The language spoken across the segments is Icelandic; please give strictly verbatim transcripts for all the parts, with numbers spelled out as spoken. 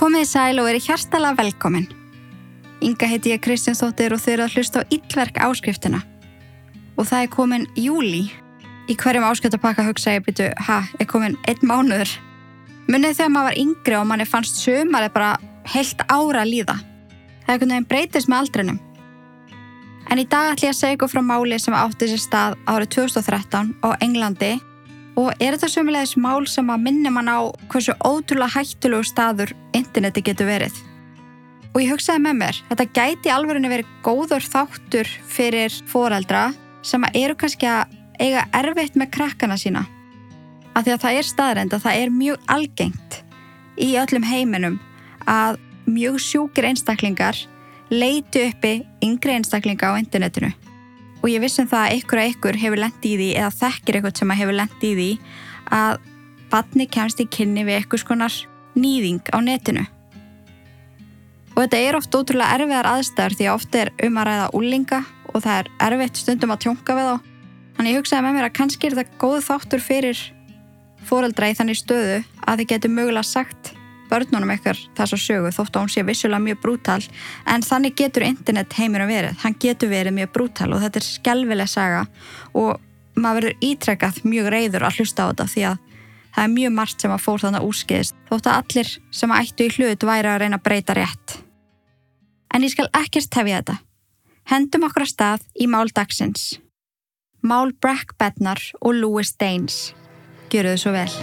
Komið sæl og verið hjartalega velkomin. Inga heiti ég Kristjánsdóttir og þau eru að hlusta á illverk áskriftina. Og það er komin júlí. Í hverjum áskriftarpakka hugsa ég byrju, ha, er komin einn mánuður. Munið þegar maður var yngri og manni fannst sumarið bara heilt ára að líða. Það er einhvern veginn breytist með aldrinum. En í dag ætla ég að segja ykkur frá máli sem átti sér stað árið tvö þúsund og þrettán á Englandi. Og er þetta sömulegis mál sem að minni mann á hversu ótrúlega hættulegu staður interneti getur verið. Og ég hugsaði með mér, þetta gæti í alvörunni verið góður þáttur fyrir foreldra sem að eru kannski að eiga erfitt með krakkana sína. Af því að það er staðreynd að það er mjög algengt í öllum heiminum að mjög sjúkir einstaklingar leiti uppi yngri einstaklinga á internetinu. Og ég vissum það að ykkur að ykkur hefur lent í því eða þekkir eitthvað sem hefur lent í því að barni kemst í kynni við eitthvað skonar nýðing á netinu. Og þetta er oft ótrúlega erfiðar aðstæður því að oft er um að ræða unglinga og það er erfitt stundum að tjónka við þá. Þannig ég hugsaði með mér að kannski er þetta góð þáttur fyrir foreldra í þannig stöðu að þið getur mögulega sagt börnunum ykkar þessa sögu þótt að hún sé vissulega mjög brútal en þannig getur internet heimurinn verið. Hann getur verið mjög brútal og þetta er skelfileg saga og maður verður ítrekkað mjög reiður að hlusta á þetta því að það er mjög margt sem að fór þannig úrskeiðist þótt að allir sem ættu í hlut væri að reyna að breyta rétt. En ég skal ekkert tefja þetta. Hendum okkur að stað í mál dagsins. Mál Brack Bednar og Louis Daines. Gjöru þið svo vel.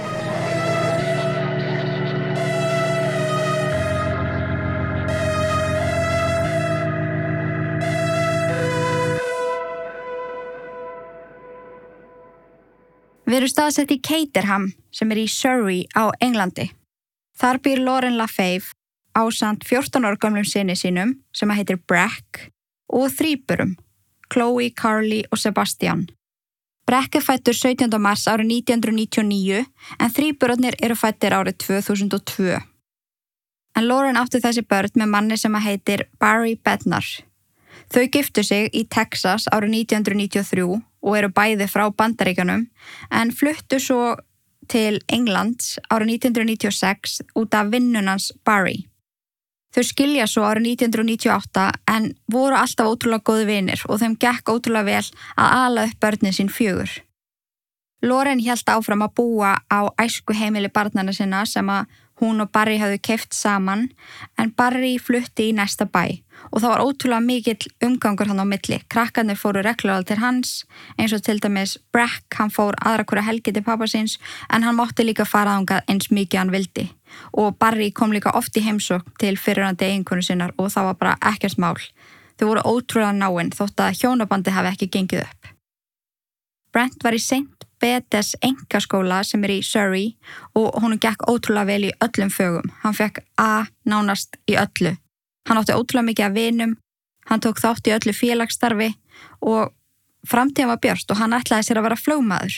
Við erum staðsett í Caterham sem er í Surrey á Englandi. Þar býr Lauren LaFave ásamt fjórtán ára gömlum syni sínum sem heitir Brack og þríburum, Chloe, Carly og Sebastian. Brack er fættur sautjánda mars árið nítján hundruð níutíu og níu en þríburarnir eru fættir árið tvö þúsund og tvö. En Lauren átti þessi börn með manni sem heitir Barry Bednar. Þau giftu sig í Texas árið nítján hundruð níutíu og þrjú og eru bæði frá Bandaríkjunum en fluttu svo til Englands árið nítján hundruð níutíu og sex út af vinnunans Barry. Þau skilja svo árið nítján hundruð níutíu og átta en voru alltaf ótrúlega góði vinir og þeim gekk ótrúlega vel að ala upp börnin sín fjögur. Lauren hélt áfram að búa á æskuheimili barnanna sinna sem að hún og Barry hafðu keypt saman en Barry flutti í næsta bæ og það var ótrúlega mikill umgangur hann á milli. Krakkarnir fóru reglulega til hans eins og til dæmis Brack, hann fór aðra hverja helgi til pappa síns en hann mátti líka fara þangað eins mikið hann vildi. Og Barry kom líka oft í heimsókn til fyrrverandi eiginkonu sinnar og það var bara ekkert mál. Þau voru ótrúlega náin þótt að hjónabandi hafi ekki gengið upp. Brent var í Saint Betes einkaskóla sem er í Surrey og honum gekk ótrúlega vel í öllum fögum. Hann fekk A nánast í öllu. Hann átti ótrúlega mikið af vinum, hann tók þátt í öllu félagsstarfi og framtíðin var björt og hann ætlaði sér að vera flugmaður.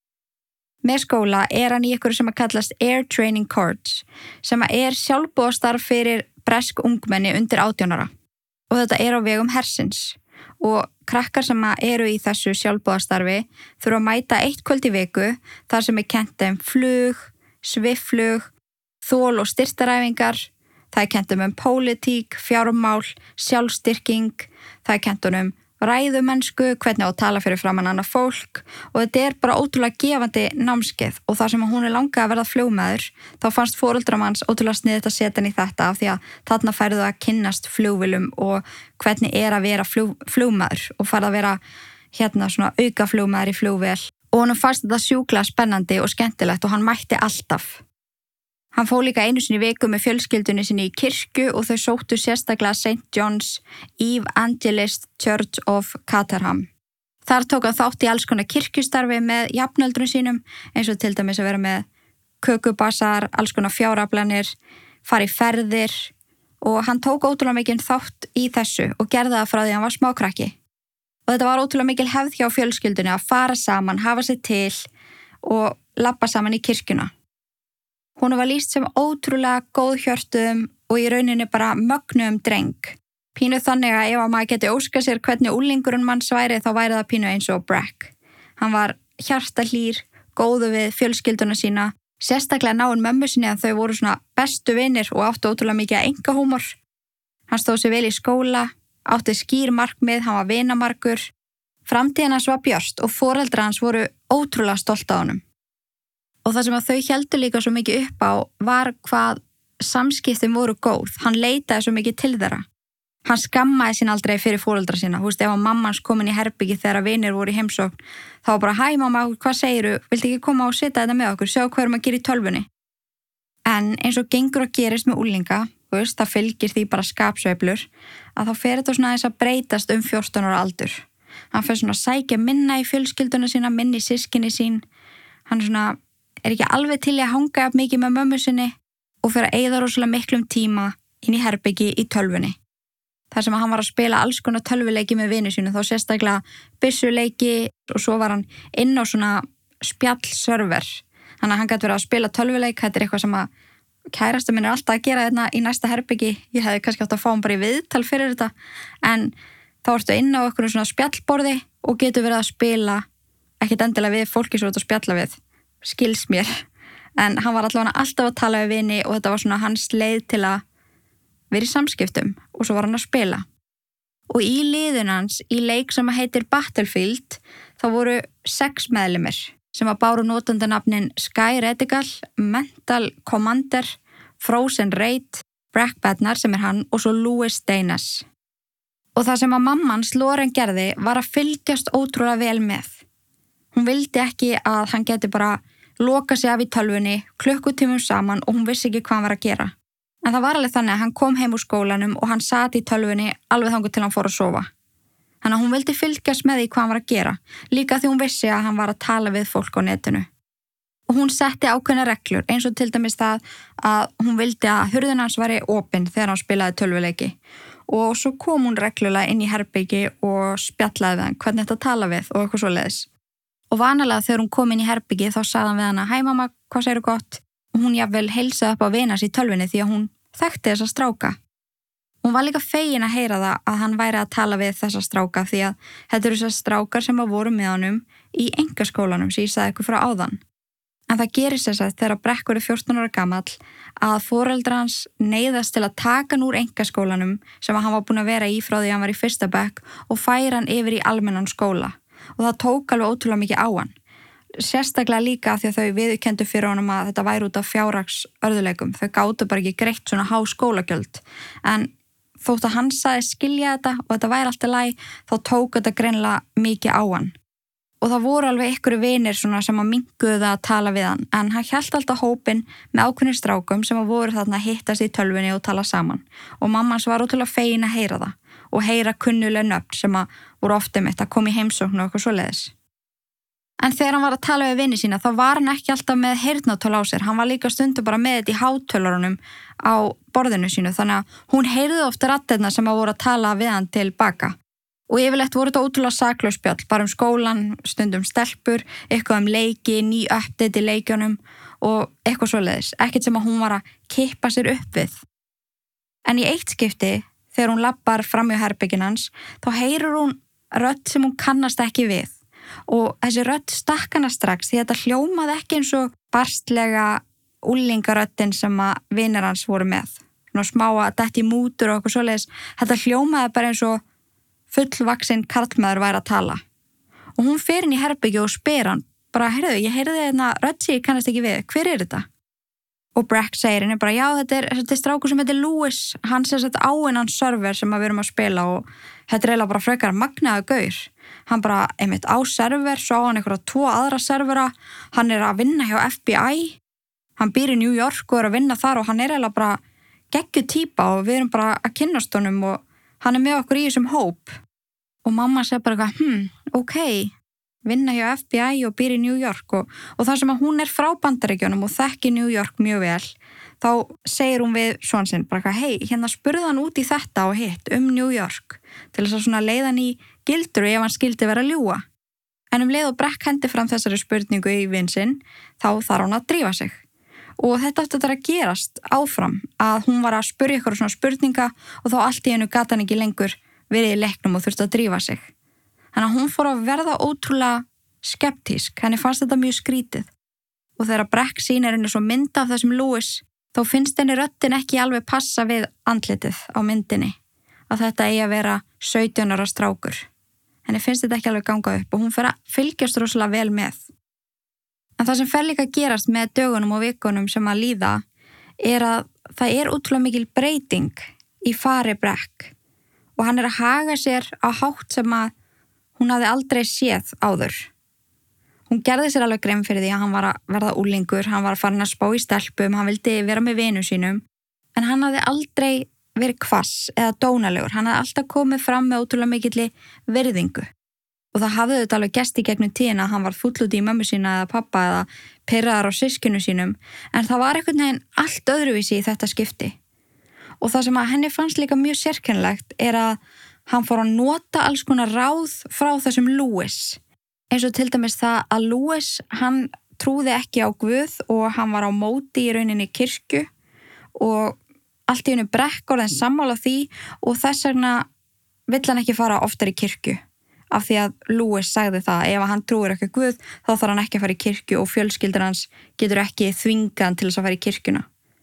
Með skóla er hann í ykkur sem að kallast Air Training Corps sem er sjálfboðastarf fyrir bresk ungmenni undir átján ára og þetta er á vegum hersins. Og krakkar sem eru í þessu sjálfboðastarfi þurfa að mæta eitt kvöld í viku þar sem er kennt um flug, svifflug, þol- og styrtaræfingar. Það er kennt um pólitík, fjármál, sjálfstyrking, það er kennt um ræðumennsku, hvernig á að tala fyrir framan annað fólk og þetta er bara ótrúlega gefandi námskeið og þar sem hún er langað að verða flugmaður þá fannst foreldrum hans ótrúlega sniðugt að setja hann í þetta af því að þarna færðu að kynnast flugvélum og hvernig er að vera flug, flugmaður og farið að vera hérna svona auka flugmaður í flugvél og hann fannst þetta sjúklega spennandi og skemmtilegt og hann mætti alltaf. Hann fór líka einu sinni í viku með fjölskyldunni sinni í kirkju og þau sóttu sérstaklega Saint John's Evangelist Church of Caterham. Þar tók hann þátt í alls konar kirkjustarfi með jafnöldrum sínum eins og til dæmis að vera með kökubasar, alls konar fjáraflanir, fara í ferðir og hann tók ótrúlega mikinn þátt í þessu og gerði það frá því hann var smákrakki. Og þetta var ótrúlega mikil hefð hjá fjölskyldunni að fara saman, hafa sig til og labba saman í kirkjuna. Hún var lýst sem ótrúlega góðhjörtuðum og í rauninni bara mögnuðum dreng. Pínu þannig að ef maður geti óskað sér hvernig úlingurinn manns væri þá væri það pínu eins og Brack. Hann var hjartahlýr, góðu við fjölskylduna sína Sérstaklega náinn mömmu sinni að þau voru svona bestu vinir og áttu ótrúlega mikið að engahúmor. Hann stóð sér vel í skóla, átti skýr markmið, hann var vinamargur. Framtíðin hans var björt og foreldrar hans voru ótrúlega stolt á honum. Og það sem að þau héldu líka svo mikið upp á var hvað samskiptin voru góð. Hann leitaði svo mikið til þeirra. Hann skammaði sín aldrei fyrir foreldra sína. Þú veist, ef að mammans komin í herbyggi þegar vinir voru í heimsókn, þá var bara, hæ mamma, hvað segiru? Viltu ekki koma og sitja þetta með okkur? Sjá hvað erum að gera í tölvunni. En eins og gengur og gerist með úlinga, þú veist, það fylgir því bara skapsveiflur, að þá fer þetta svona aðeins að breytast um fjórtán ára aldur. Hann fer svona að sækja minna í fjölskylduna sína, minni í systkini sín. Hann svona er ekki alveg til að hanga upp mikið með mömmu sinni og fer að eyða rosalega miklum tíma inn í herbyggi í tölvunni. Þar sem að hann var að spila alls konar tölvuleiki með vini sínu, þá sérstaklega byssuleiki og svo var hann inn á svona spjallserver. Þannig að hann gæti verið að spila tölvuleik, þetta er eitthvað sem að kærasta minn er alltaf að gera þetta í næsta herbyggi. Ég hefði kannski átt að fá hann bara í viðtal fyrir þetta, en þá ertu inn á einhverjum svona spjallborði og getur verið að spila ekkert endilega við fólki svo þetta spjalla við, skils mér. En hann var allavega alltaf að tala við vini og þetta var svona hans leið til að vera í samskiptum og svo var hann að spila. Og í liðun hans, í leik sem heitir Battlefield, þá voru sex meðlimir sem að báru notandanafnin Sky Radical, Mental Commander, Frozen Raid, Brack Bednar sem er hann og svo Louis Danes. Og það sem að mammans Lauren gerði var að fylgjast ótrúlega vel með. Hún vildi ekki að hann geti bara loka sig af í tölvunni klukkutímum saman og hún vissi ekki hvað hann var að gera. En það var alveg þannig að hann kom heim úr skólanum og hann sat í tölvunni alveg þangað til hann fór að sofa. Þannig að hún vildi fylgjast með því hvað hann var að gera, líka því hún vissi að hann var að tala við fólk á netinu. Og hún setti ákveðna reglur, eins og til dæmis það að hún vildi að hurðin hans væri opin þegar hann spilaði tölvuleiki. Og svo kom hún reglulega inn í herbyggi og spjallaði við hann hvernig þetta tala við og eitthvað svoleiðis. Og vanalega þegar hún kom inn í herbyggi þá sagði hann við hana, hæ mamma, hvað segirðu gott? Og hún jafnvel heilsaði upp á vinas í tölvunni því að hún þekkti þessa stráka. Hún var líka fegin að heyra það að hann væri að tala við þessa stráka því að þetta eru þessar strákar sem að voru með honum í einkaskólanum sem ég sagði ykkur frá áðan. En það gerist þess að þegar Brekkur er fjórtán ára gamall að foreldrar hans neyðast til að taka hann úr einkaskólanum sem hann var búin að vera í frá því að hann var í fyrsta bekk og færa hann yfir í almennan skóla. Og það tók alveg ótrúlega mikið á hann. Sérstaklega líka því að þau viðurkenndu fyrir honum að þetta væri út af fjárhags örðuleikum. Þau gátu bara ekki greitt svona há skólagjöld. En þótt að hann sagði skilja þetta og þetta væri alltaf læg, þá tók þetta greinilega mikið á hann. Og það voru alveg ykkur vinir svona sem að minnkuðu það að tala við hann, en hann hélt alltaf hópinn með ákveðnum strákum sem að voru þarna að hittast í tölvunni og tala saman. Og mammans var ótrúlega fegin að heyra það og heyra kunnuleg nöfn sem að voru ofta mitt að koma í heimsókn og eitthvað svoleiðis. En þegar hann var að tala við vini sína, þá var hann ekki alltaf með heyrnartól á sér. Hann var líka stundu bara með þetta í hátölurunum á borðinu sínu, þannig að hún heyrði ofta raddirnar sem að voru að tala við hann til baka. Og yfirleitt voru þetta ótrúlega saklaus spjall, bara um skólan, stundum stelpur, eitthvað um leiki, ný update í leikjunum og eitthvað svoleiðis. Ekkert sem að hún var að kippa sér upp við. En í eitt skipti, þegar hún labbar fram í herbergin hans, þá heyrir hún rödd sem hún kannast ekki við. Og þessi rödd stakk hana strax því þetta hljómaði ekki eins og barstlega úlingaröddin sem að vinir hans voru með. Svona smá að detti í mútur og eitthvað svoleiðis. Þetta hljómaði bara eins og fullvaxinn karlmaður væri að tala. Og hún fer inn í herbergi og spyr hann, bara, heyrðu, ég heyrði hérna rödd sem ég kannast ekki við, hver er þetta? Og Brack segir henni bara, já, þetta er, þetta er strákur sem heitir Louis, hann sem sett á innan server sem við erum að spila og þetta er eiginlega bara frekar magnaður gaur. Hann bara, einmitt á server, svo á hann einhverja tvo aðra servera, hann er að vinna hjá F B I, hann býr í New York og er að vinna þar og hann er eiginlega bara geggjuð típa og við erum bara að kynnast honum og hann er með okkur í þessum hóp. Og mamma segir bara eitthvað, hm, ok, vinna hjá F B I og býr í New York og, og þar sem að hún er frá Bandaríkjunum og þekki New York mjög vel, þá segir hún við son sinn bara eitthvað, hei, hérna spurði hann út í þetta og hitt um New York til þess að svona leiða hann í gildru ef hann skildi vera að ljúga. En um leið og Brack hendi fram þessari spurningu í vin sinn, þá þarf hún að drífa sig. Og þetta átti að gerast áfram að hún var að spurja ykkur svona spurninga og þá allt í einu gat hann ekki lengur verið í leiknum og þurfti að drífa sig. Þannig að hún fór að verða ótrúlega skeptísk, henni fannst þetta mjög skrítið. og þegar Breck sýnir henni svo mynd af þessum Louis þá finnst henni röddin ekki alveg passa við andlitið á myndinni að þetta eigi að vera sautján ára strákur. Henni finnst þetta ekki alveg ganga upp og hún fer að fylgjast rosalega vel með. En það sem fer líka að gerast með dögunum og vikunum sem að líða er að það er útrúlega mikil breyting í fari Breck og hann er að haga sér á hátt sem að hún hafði aldrei séð áður. Hún gerði sér alveg grein fyrir því að hann var að verða úlingur, hann var að fara að spá í stelpum, hann vildi vera með vinum sínum, en hann hafði aldrei verið hvass eða dónalegur, hann hafði alltaf komið fram með ótrúlega mikilli virðingu. Og það hafði þetta alveg gest í gegnum tíðina að hann var fúll út í mömmu sína eða pappa eða pirraðar á systkinu sínum, en það var einhvern veginn allt öðruvísi í þetta skipti. Og það sem að henni fannst líka mjög sérkennilegt er að hann fór að nota alls konar ráð frá þessum Louis. Eins og til dæmis það að Louis, hann trúði ekki á Guð og hann var á móti í rauninni kirkju og allt í einu Breck orðinn sammála því og þess vegna vill hann ekki fara oftar í kirkju. Af því að Louis sagði það, ef hann trúir ekki Guð, þá þarf hann ekki að fara í kirkju og fjölskyldur hans getur ekki þvingað hann til þess að fara í kirkjuna.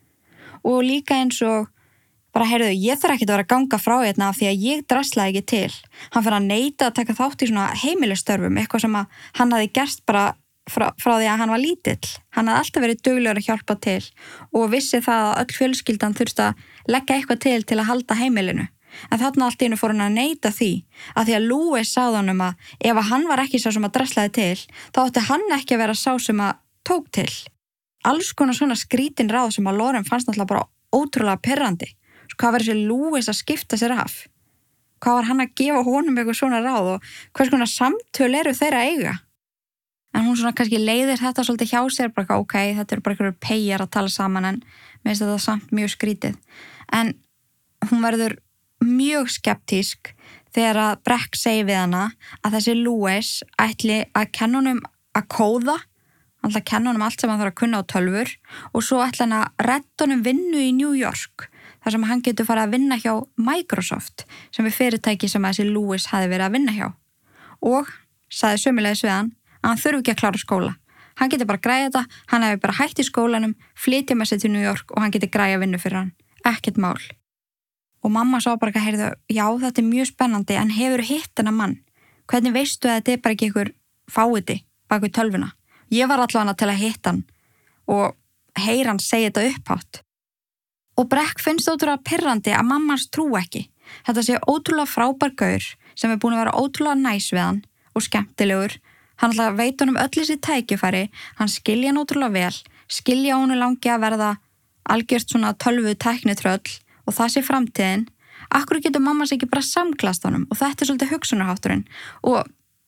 Og líka eins og bara, heyrðu, ég þarf ekki að vera að ganga frá hérna af því að ég draslaði ekki til. Hann fyrir að neita að taka þátt í svona heimilistörfum, eitthvað sem að hann hafði gert bara frá, frá því að hann var lítill. Hann hafði alltaf verið duglegur að hjálpa til og vissi það að öll fjölskyldan þurfti að leggja eitthvað til til að halda heimilinu. En þarna allt í einu fór hann að neita því að því að Louis sagði honum að ef að hann var ekki sá sem að draslaði til, þá átti hann ekki að vera sá sem að tók til. Alls konar svona skrítin ráð sem að Lauren fannst náttúrulega bara ótrúlega pirrandi. Hvað var þessi Louis að skipta sér af? Hvað var hann að gefa honum eitthvað svona ráð og hvers konar samtöl eru þeirra að eiga? En hún svona kannski leiðir þetta svolítið hjá sér, bara ok, þetta eru bara einhverjur peyjar að tala saman en mér finnst þetta samt mjög skrítið. En hún verður mjög skeptísk þegar að Breck segir við hana að þessi Louis ætli að kenna honum að kóða, hann ætla að kenna honum allt sem hann þarf að kunna á tölvur og svo ætla hann að redda honum vinnu í New York þar sem hann getur farið að vinna hjá Microsoft sem er fyrirtæki sem þessi Louis hafi verið að vinna hjá og sagði sömulegis við hann að hann þurfi ekki að klára skóla. Hann getur bara að græja þetta, hann hefur bara hætt í skólanum, flytja með sig til New York og hann getur græja vinnu fyrir hann. Ekkert mál. Og mamma sá bara að heyrðu, já þetta er mjög spennandi en hefur hitt hennar mann? Hvernig veistu að þetta er bara ekki einhver fáiði bak við tölvuna? Ég var allavega til að hitta hann og heyra hann segja þetta upphátt. Og Breck finnst ótrúlega pirrandi að mammans trú ekki. Þetta sé ótrúlega frábær gaur sem er búin að vera ótrúlega næs við hann og skemmtilegur. Hann alltaf veit honum öll þessi tækifæri, hann skilja hann ótrúlega vel, skilja honum langi að verða algjört svona tölvu tæknitröll og það sé framtíðin. Akkur getur mamma sig ekki bara samklast honum og þetta er svolítið hugsunarhátturinn og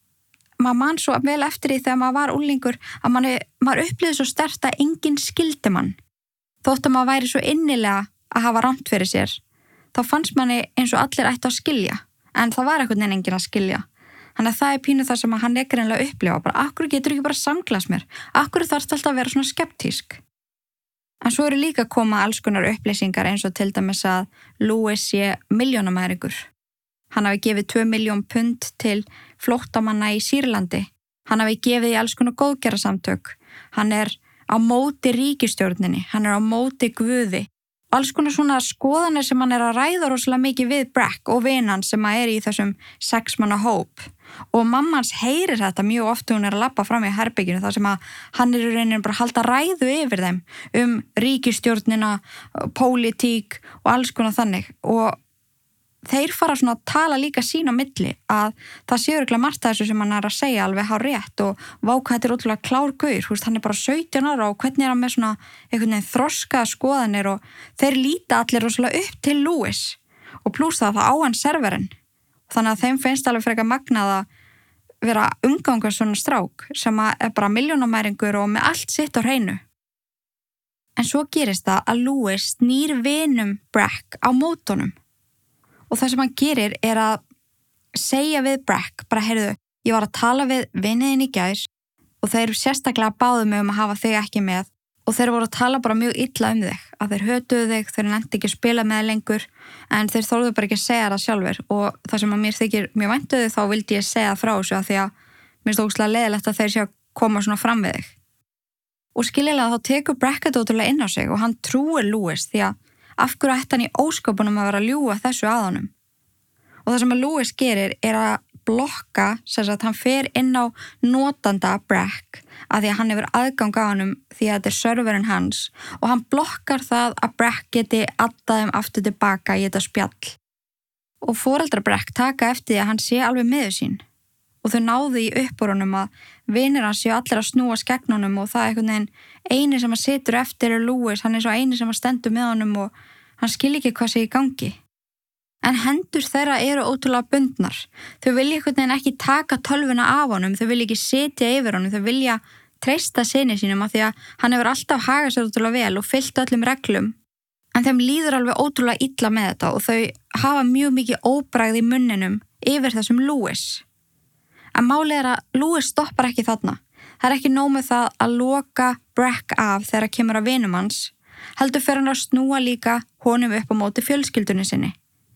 maður mann svo vel eftir því þegar maður var úlingur að manni, maður upplýði svo sterkt að enginn skildi mann. Þótt að maður væri svo innilega að hafa rangt fyrir sér, þá fannst manni eins og allir ætti að skilja, en það var einhvern veginn enginn að skilja. Þannig að það er pínu það sem hann er greinlega upplifa, bara akkur getur ekki bara samklast mér, akkur þarf alltaf að vera svona skeptísk. En svo eru líka að koma alls konar upplýsingar eins og til dæmis að Louis sé milljónamæringur. Hann hafi gefið tvö milljón pund til flóttamanna í Sýrlandi. Hann hafi gefið í alls konar góðgerðarsamtök. Hann er á móti ríkisstjórninni, hann er á móti Guði. Alls konar svona skoðanir sem hann er að ræða rosalega mikið við Breck og vinan sem að er í þessum sex manna hóp. Og mammans heyrir þetta mjög oft hún er að labba fram í herberginu þar sem að hann er í rauninni bara að halda ræðu yfir þeim um ríkisstjórnina, pólitík og alls konar þannig. Og þeir fara svona að tala líka sín á milli að það sé örugglega margt af þessu sem hann er að segja alveg hár rétt og vá hvað þetta er ótrúlega klár gaur, húst, hann er bara sautján ára og hvernig er hann með svona einhvern veginn þroskaða skoðanir og þeir líta allir rosalega upp til Louis og plús það að það á hann serverinn. Þannig að þeim finnst alveg frekar magnað að vera umgangur svona strák sem er bara milljónamæringur og með allt sitt á hreinu. En svo gerist það að Louis snýr vinum Breck á mótunum. Og það sem hann gerir er að segja við Breck, bara heyrðu, ég var að tala við viniðin í gær og þeir sérstaklega báðu mig um að hafa þig ekki með og þeir voru að tala bara mjög illa um þig, að þeir hötuðu þig, þeir nefndi ekki að spila með þig lengur en þeir þorðu bara ekki að segja það sjálfur og það sem að mér þykir mjög vænt um þig þá vildi ég segja frá þessu að því að mér finnst ógeðslega leiðilegt að þeir sé að koma svona fram við þig. Og skiljilega þá tekur Brackett ótrúlega inn á sig og hann trúir Lewis því að af hverju ætti hann í ósköpunum að vera að ljúga þessu að honum. Og það sem að Lewis gerir er að blokka, sem sagt hann fer inn á notanda Brack að því að hann hefur aðgang á honum því að þetta er serverinn hans og hann blokkar það að Brack geti addað þeim aftur tilbaka í þetta spjall. Og foreldrar Brack taka eftir því að hann sé alveg miður sín og þau náðu í uppborunum að vinir hans séu allir að snúa gegn honum og það er einhvern veginn eini sem að situr eftir er Lewis, hann er svo eini sem að stendur með honum og hann skil ekki hvað sé í gangi. En hendur þeirra eru ótrúlega bundnar. Þau vilja einhvern veginn ekki taka tölvuna af honum, þau vilja ekki sitja yfir honum, þau vilja treysta syni sínum af því að hann hefur alltaf hagað sér ótrúlega vel og fylgt öllum reglum. En þeim líður alveg ótrúlega illa með þetta og þau hafa mjög mikið óbragð í munninum yfir þessum Lewis. En málið er að Lewis stoppar ekki þarna. Það er ekki nóg með það að loka Brack af þegar kemur að vinum hans, heldur fer hann að snúa líka honum upp á móti fjölskyldunni sinni.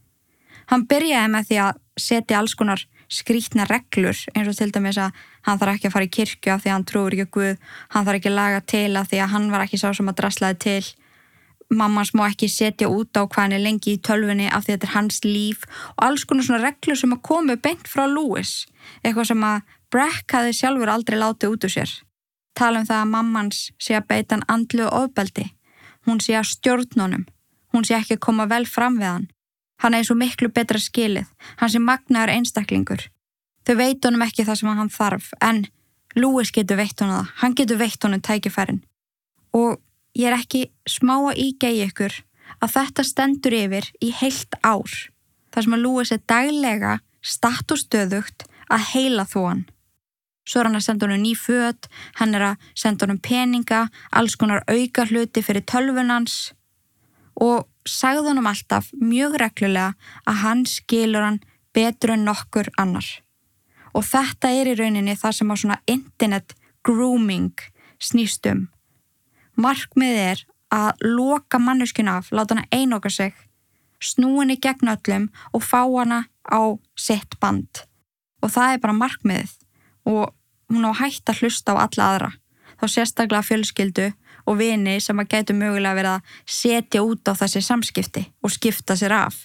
Hann byrjaði með því að setja alls konar skrýtna reglur, eins og til dæmis að hann þarf ekki að fara í kirkju af því að hann trúir ekki á Guð, hann þarf ekki að laga til af því að hann var ekki sá sem að draslaði til. Mammans má ekki setja út á hvað hann er lengi í tölvunni af því að þetta er hans líf og alls konar svona reglur sem að komu beint frá Lewis, eitthvað sem að Brack hafði sjálfur aldrei látið út úr sér. Tala um það að mammans sé að beita hann andlegu ofbeldi, hún sé að stjórna honum, hún sé ekki að koma vel fram við hann. Hann er svo miklu betra skilið, hann sé magnaður einstaklingur. Þau veit honum ekki það sem hann þarf, en Lewis getur veitt honum það, hann getur veitt honum tækifærin. Og ég er ekki smá að ígæja ykkur að þetta stendur yfir í heilt ár. þar sem að Lewis er daglega statt og stöðugt að heila þó hann. Svo er hann að senda honum ný föt, hann er að senda honum peninga, alls konar auka hluti fyrir tölvunans og sagði honum alltaf mjög reglulega að hann skilur hann betur en nokkur annar. Og þetta er í rauninni það sem að svona internet grooming snýst um. Markmiðið er að loka manneskjuna af, láta hana einoka sig, snúa henni gegn öllum og fá hana á sitt band. Og það er bara markmiðið og hún á hætt að hlusta á alla aðra. Þá sérstaklega fjölskyldu og vini sem að gætu mögulega verið að setja út á þessi samskipti og skipta sér af.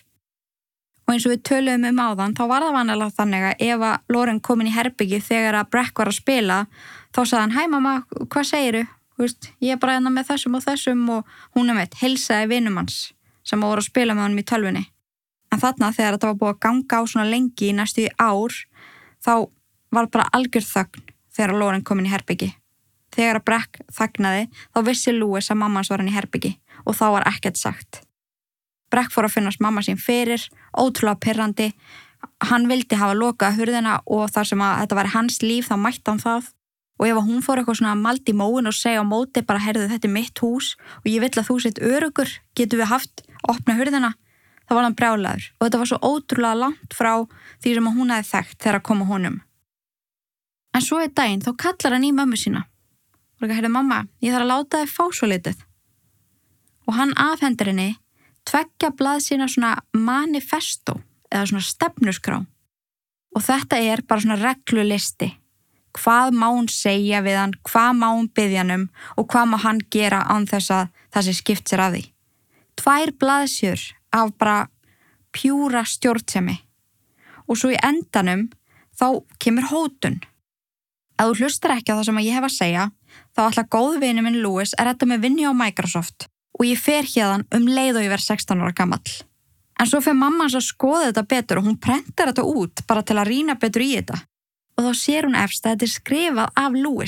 Og eins og við töluðum um áðan, þá var það vanalega þannig að ef að Lauren kom inn í herbyggi þegar að Brack var að spila, þá sagði hann, hæ mamma, hvað segiru? Veist, ég er bara hérna með þessum og þessum og hún er meitt, heilsaði vinum hans sem voru að spila með honum í tölvunni. En þarna þegar þetta var búið að ganga á svona lengi í næstu ár, þá var bara algjör þögn þegar Lauren kom inn í herbyggi. Þegar að Brack þagnaði, þá vissi Lewis að mamma hans var hann í herbyggi og þá var ekkert sagt. Brack fór að finnast mamma sín fyrir, ótrúlega pirrandi. Hann vildi hafa lokað hurðina og þar sem að þetta væri hans líf, þá mætti hann það. Og ef hún fór eitthvað svona mald í móin og segja á móti bara, heyrðu, þetta er mitt hús og ég vill að þú sett öruggur, getum við haft opna hurðina, þá var hann brjálaður. Og þetta var svo ótrúlega langt frá því sem að hún hefði þekkt þegar að koma honum. En svo einn daginn, þá kallar hann í mömmu sína. Og ekki, heyrðu mamma, ég þarf að láta þig fá svo litið. Og hann afhendir henni tveggja blaðsíðna svona manifesto eða svona stefnuskrá. Og þetta er bara svona reglulisti. Hvað má hún segja við hann, hvað má hún biðja hann um og hvað má hann gera án þess að það sé skipt sér af því. Tvær blaðsíður af bara pjúra stjórnsemi. Og svo í endanum þá kemur hótun. Ef þú hlustar ekki á það sem ég hef að segja, þá ætla góðvinur minn Lewis að redda mig vinnu á Microsoft og ég fer hérðan um leið og ég verð sextán ára gamall. En svo fer mamma hans að skoða þetta betur og hún prentar þetta út bara til að rýna betur í þetta. Og þá sér hún efst að þetta er skrifað af Lewis.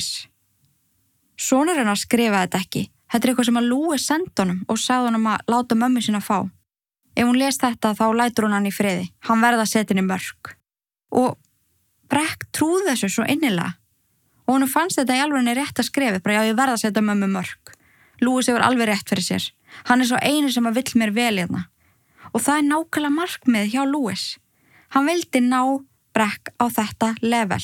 Sonur hennar skrifaði þetta ekki. Þetta er eitthvað sem að Lewis sendi honum og sagði honum að láta mömmu sína fá. Ef hún les þetta þá lætur hún hann í friði. Hann verða að setja henni mörk. Og Brack trúði þessu svo innilega. Og hún fannst þetta í alveg rétt að skrifa. Bara já, ég verða að setja mömmu mörk. Lewis hefur alveg rétt fyrir sér. Hann er svo einu sem að vill mér vel hérna. Og það er nákvæmlega markmið hjá Lewis. Hann vildi ná Brack á þetta level.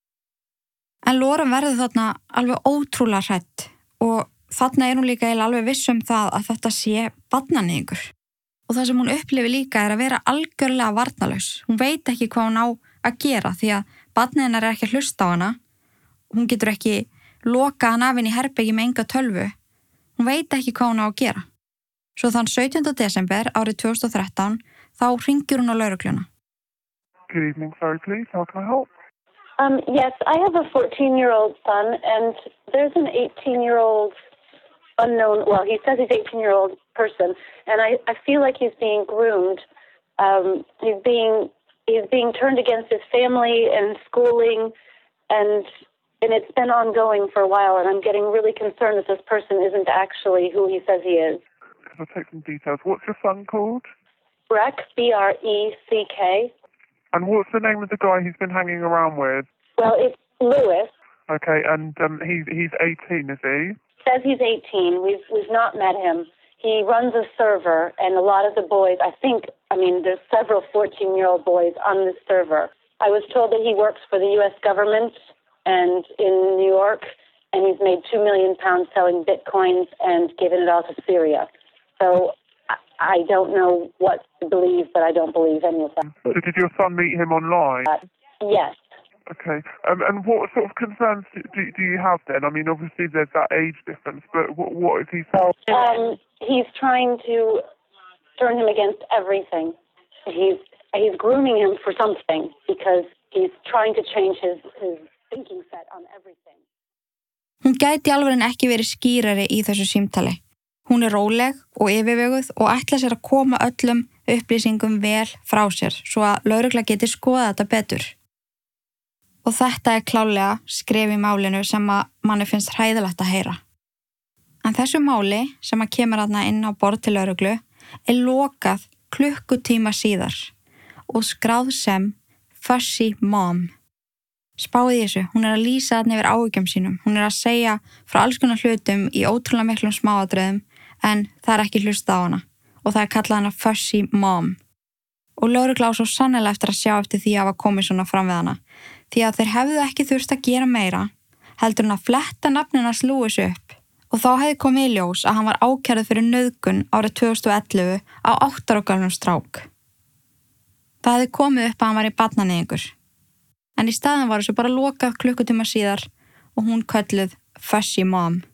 En Lauren verður þarna alveg ótrúlega hrædd og þarna er hún líka alveg viss um það að þetta sé barnaníðingur. Og það sem hún upplifi líka er að vera algjörlega varnarlaus. Hún veit ekki hvað hún á að gera því að barnið hennar er ekki að hlusta á hana. Hún getur ekki loka hann af inn í herbergi með enga tölvu. Hún veit ekki hvað hún á að gera. Svo þann sautjánda desember árið tvö þúsund og þrettán þá hringir hún á lögregluna. Good evening, sorry please, how can I help? Um, yes, I have a fourteen-year-old son, and there's an eighteen-year-old unknown, well, he says he's eighteen-year-old person, and I, I feel like he's being groomed. Um, he's being he's being turned against his family and schooling, and and it's been ongoing for a while, and I'm getting really concerned that this person isn't actually who he says he is. Can I take some details? What's your son called? Breck, B R E C K. And what's the name of the guy he's been hanging around with? Well, it's Lewis. Okay, and um, he's he's eighteen, is he? Says he's eighteen. We've we've not met him. He runs a server, and a lot of the boys, I think, I mean, there's several fourteen-year-old boys on this server. I was told that he works for the U S government and in New York, and he's made two million pounds selling bitcoins and given it all to Syria. So I don't know what to believe, but I don't believe any of that. So did your son meet him online? Uh, yes. Okay. Um, and what sort of concerns do, do you have then? I mean, obviously there's that age difference, but what, what is he saying? Um, he's trying to turn him against everything. He's he's grooming him for something because he's trying to change his, his thinking set on everything. Hún gæti alveg ekki verið skýrari í þessu símtali. Hún er róleg og yfirveguð og ætlar sér að koma öllum upplýsingum vel frá sér svo að lögregla geti skoða þetta betur. Og þetta er klálega skref í málinu sem að manni finnst hræðilegt að heyra. En þessu máli sem að kemur þarna inn á borð til lögreglu er lokað klukkutíma síðar og skráð sem Fussy Mom. Spáði þessu, hún er að lýsa þarna yfir áhyggjum sínum. Hún er að segja frá alls konar hlutum í ótrúlega miklum smáatriðum en það er ekki hlusta á hana og það er kallað hana Fussy Mom. Og lögregla á svo sannlega eftir að sjá eftir því að hafa komið svona fram við hana því að þeir hefðu ekki þurft að gera meira heldur hann að fletta nafninu hans Lewis upp og þá hefði komið í ljós að hann var ákærður fyrir nauðgun árið tvö þúsund og ellefu á átta ára gamlum strák. Það hefði komið upp að hann var í barnaníðingur. En í staðinn var þessu bara lokað klukkutíma síðar og hún kölluð Fussy Mom.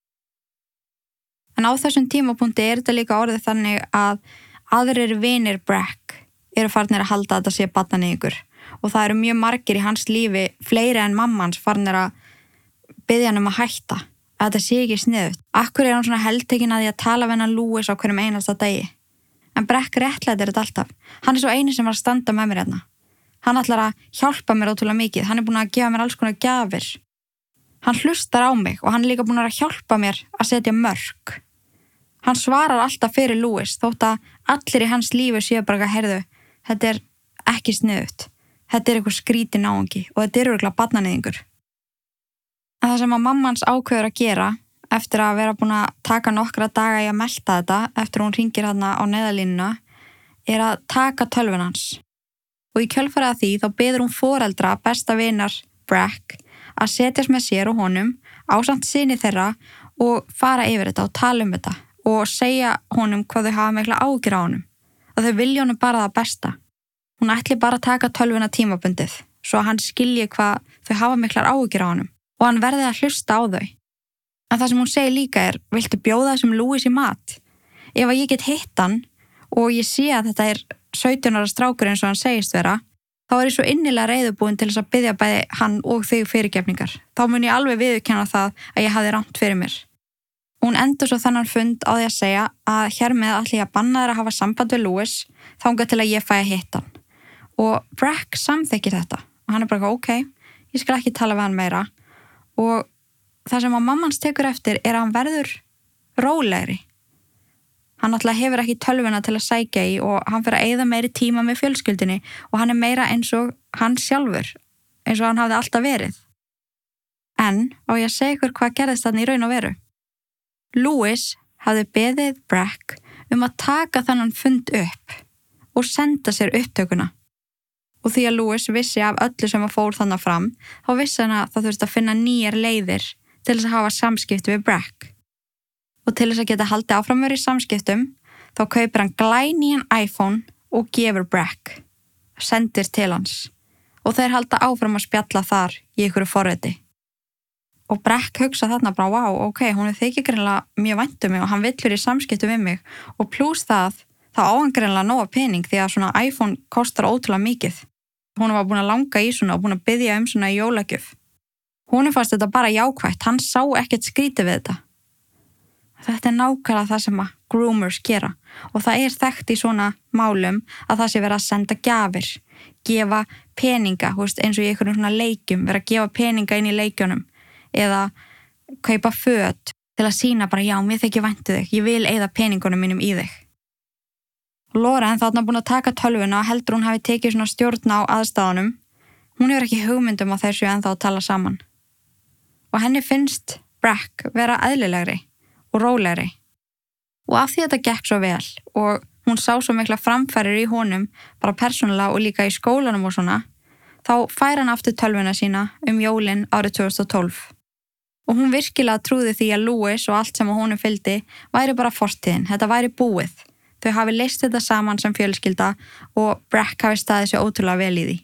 En á þessum tímapunkti er þetta líka orðið þannig að aðrir vinir Breck eru farnir að halda að þetta sé barnaníðingur og það eru mjög margir í hans lífi, fleiri en mammans farnir að biðja hann um að hætta, að þetta sé ekki sniðugt. Akkur er hann svona heltekinn að því að tala við hann Lewis á hverjum einasta degi. En Breck réttlætir þetta alltaf. Hann er svo eini sem var að standa með mér hérna. Hann ætlar að hjálpa mér ótrúlega mikið. Hann er búin að gefa mér alls konar gjafir. Hann hlustar á mig og hann er líka búin að hjálpa mér að setja mörk. Hann svarar alltaf fyrir Lewis þótt að allir í hans lífi séu bara að heyrðu, þetta er ekki sniðugt. Þetta er eitthvað skrítin náungi og þetta er örugglega barnaníðingur. En það sem að mammans ákveður að gera eftir að vera búin að taka nokkra daga í að melta þetta eftir hún hringir hana á neyðarlínuna er að taka tölvun hans. Og í kjölfarið af því þá biður hún foreldra besta vinar Breck að setjast með sér og honum ásamt syni þeirra og fara yfir þetta og tala um þetta og segja honum hvað þau hafa mikla áhyggjur á honum. Og þau vilja honum bara það besta. Hún ætli bara að taka tölvuna tímabundið svo að hann skilji hvað þau hafa miklar áhyggjur á honum og hann verði að hlusta á þau. En það sem hún segir líka er, viltu bjóða þessum Lewis í mat? Ef að ég get hitt hann og ég sé að þetta er sautján ára strákur eins og hann segist vera, þá er ég svo innilega reiðubúin til þess að biðja bæði hann og þig fyrirgefningar. Þá mun ég alveg viðurkenna það að ég hafði rangt fyrir mér. Hún endur svo þennan fund á því að segja að hér með ætli ég að banna þær að hafa samband við Lewis þangað til að ég fæ að hitta hann. Og Breck samþykkir þetta og hann er bara ok, ég skal ekki tala við hann meira og það sem að mammans tekur eftir er að hann verður rólegri. Hann alltaf hefur ekki tölvuna til að sækja í og hann fyrir að eyða meiri tíma með fjölskyldinni og hann er meira eins og hann sjálfur, eins og hann hafði alltaf verið. En á ég að segja ykkur hvað gerðist þarna í raun og veru. Lewis hafði beðið Breck um að taka þannan fund upp og senda sér upptökuna. Og því að Lewis vissi af öllu sem að fór þannig fram, þá vissi hann að það þurfti að finna nýjar leiðir til þess að hafa samskipti við Breck. Og til þess að geta haldið áframur í samskiptum, þá kaupir hann glænýjan iPhone og gefur Breck, sendir til hans. Og þeir halda áfram að spjalla þar í ykkur forriti. Og Breck hugsa þarna bara, wow, ok, hún er þykir greinlega mjög vænt um mig og hann vill vera í samskiptum við mig og pluss það, þá á hann greinlega nóga pening því að svona iPhone kostar ótrúlega mikið. Hún var búin að langa í svona og búin að biðja um svona jólagjöf. Hún fannst þetta bara jákvætt, hann sá ekkert skrítið við þetta. Þetta er nákvæmlega það sem að groomers gera og það er þekkt í svona málum að það sé vera að senda gjafir, gefa peninga, veist, eins og í einhverjum svona leikjum, vera að gefa peninga inn í leikjunum eða kaupa föt til að sína bara já, mér þykir vænt um þig, ég vil eyða peningunum mínum í þig. Lauren þarna búin að taka tölvuna og heldur hún hafi tekið svona stjórn á aðstæðunum. Hún hefur ekki hugmyndum á þessu ennþá að tala saman. Og henni finnst Breck vera eðlilegri og rólegri. Og af því þetta gekk svo vel og hún sá svo mikla framfærir í honum, bara persónulega og líka í skólanum og svona, þá fær hann aftur tölvuna sína um jólin árið tvö þúsund og tólf. Og hún virkilega trúði því að Louis og allt sem á honum fylgdi væri bara fortíðin, þetta væri búið. Þau hafi leyst þetta saman sem fjölskylda og Breck hafi staðið sér ótrúlega vel í því.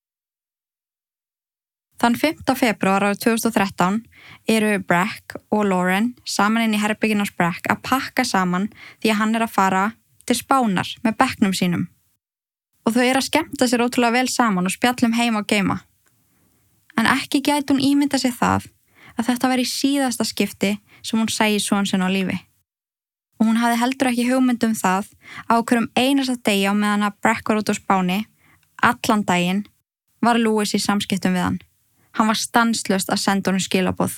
Þann fimmta febrúar árið tvö þúsund og þrettán eru Breck og Lauren saman inn í herberginu hans Breck að pakka saman því að hann er að fara til Spánar með bekknum sínum. Og þau eru að skemmta sér ótrúlega vel saman og spjallum heima og geima. En ekki gæti hún ímynda sér það að þetta væri síðasta skipti sem hún sæi son sinn á lífi. Og hún hafði heldur ekki hugmynd um það á hverjum einasta degi á meðan að Breck var út á Spáni, allan daginn, var Louis í samskiptum við hann. Hann var stanslaust að senda honum skilaboð.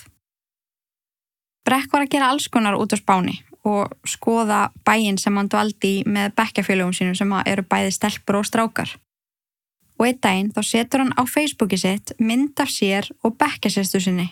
Breck var að gera alls konar út á Spáni og skoða bæinn sem hann dvaldi í með bekkjarfélögum sínum sem eru bæði stelpur og strákar. Og einn daginn þá setur hann á Facebooki sitt mynd af sér og bekkjarsystur sinni.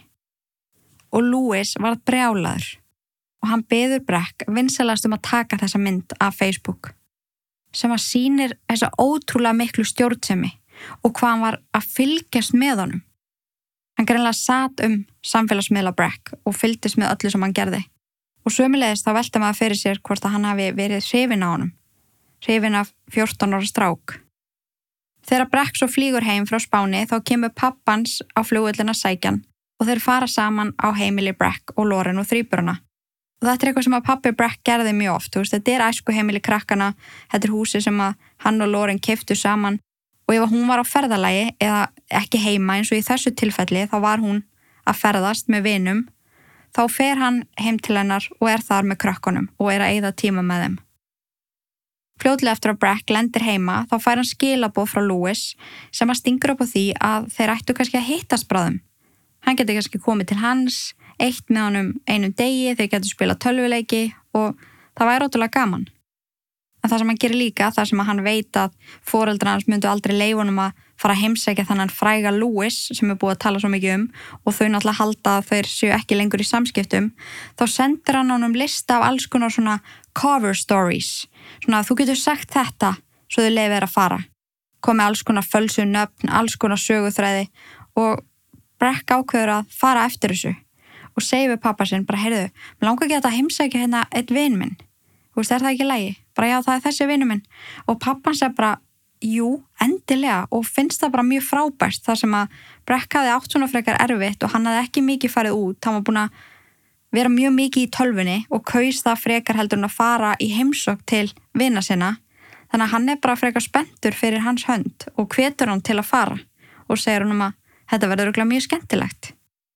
Og Louis var brjálaður og hann biður Breck vinsalast um að taka þessa mynd af Facebook sem að sýnir þessa ótrúlega miklu stjórnsemi og hvað hann var að fylgjast með honum. Hann greinlega sat um samfélagsmiðla Breck og fylgdist með öllu sem hann gerði. Og sömulegis þá velti maður fyrir sér hvort að hann hafi verið hrifinn á honum, hrifinn af fjórtán ára strák. Þegar Breck svo flýgur heim frá Spáni þá kemur pappans á flugvöllina sækjan og þeir fara saman á heimili Breck og Lauren og þríburana. Og þetta er eitthvað sem að pappi Breck gerði mjög oft, veist, þetta er æsku heimili krakkana, þetta er húsi sem að hann og Lauren keyptu saman og ef hún var á ferðalagi eða ekki heima eins og í þessu tilfelli þá var hún að ferðast með vinum, þá fer hann heim til hennar og er þar með krökkunum og er að eyða tíma með þeim. Fljótlega eftir að Breck lendir heima þá fær hann skilaboð frá Louis sem að stingur upp á því að þeir ættu kannski að hittast bráðum. Hann getur kannski komið til hans, eitt með honum einum degi, þeir getur spila tölvuleiki og það væri ótrúlega gaman. En það sem hann gerir líka, það sem að hann veit að foreldrar hans myndu aldrei leyfa honum að fara að heimsækja þannig fræga Louis sem er búið að tala svo mikið um og þau náttúrulega halda að þeir séu ekki lengur í samskiptum, þá sendir hann honum lista af alls konar svona cover stories. Svona að þú getur sagt þetta svo þau leyfi þér að fara. Komi alls konar fölsuð nöfn, alls konar söguþræði og Breck ákveður að fara eftir þessu og segir við pappa sinn bara, heyrðu, mér langar ekki að heimsækja hérna einn vin minn. Þú veist, er það ekki í lagi? Bara já, það er þessi vinur minn. Og pappan segir bara, jú, endilega og finnst það bara mjög frábært þar sem að Breck hafði átt svona frekar erfitt og hann hafði ekki mikið farið út. Hann var búin að vera mjög mikið í tölvunni og kaus það frekar heldur en að fara í heimsókn til vina sinna. Þannig að hann er bara frekar spenntur fyrir hans hönd og hvetur hann til að fara og segir hann um að þetta verður örugglega mjög skemmtilegt.